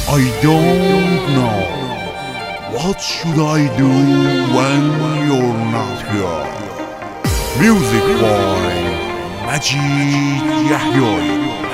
I don't know what should I do when you're not here. Music by Majid Yahyai.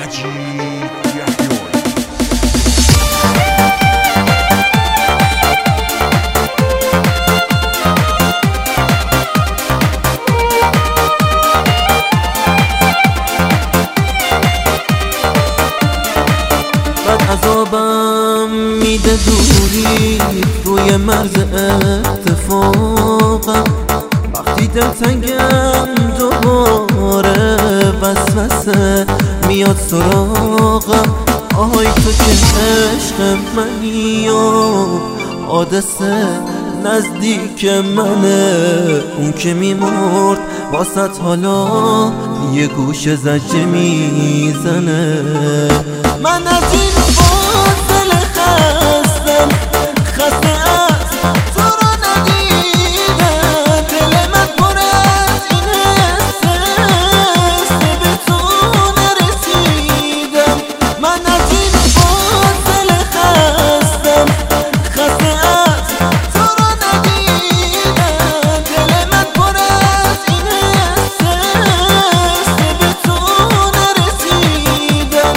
عذابم میده دوری روی مرز اتفاقم، وقتی دلتنگم دوباره وسوسه میاد سراغم. آهای تو که عشق منی و حادثه نزدیک منه، اون که میمرد واسط حالا یه گوش زجه میزنه. من از این فاصله خستم، خسته از تو رو ندیدم. دل من پر از این حسه به تو نرسیدم. من از این فاصله خستم، خسته از تو رو ندیدم. دل من پر از این حسه به تو نرسیدم.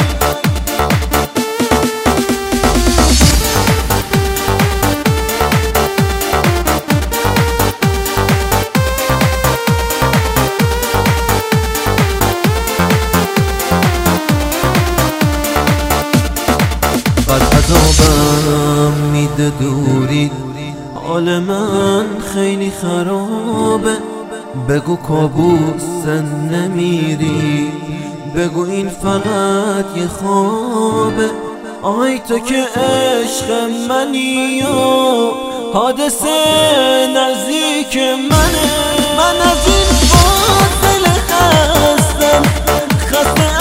عذابم میده دوری، حال من خیلی خرابه. بگو کابوس نمیری، بگو این فقط یه خوابه. آی تو که عشق منی و حادثه نزدیک منه. من از این فاصله خستم، خسته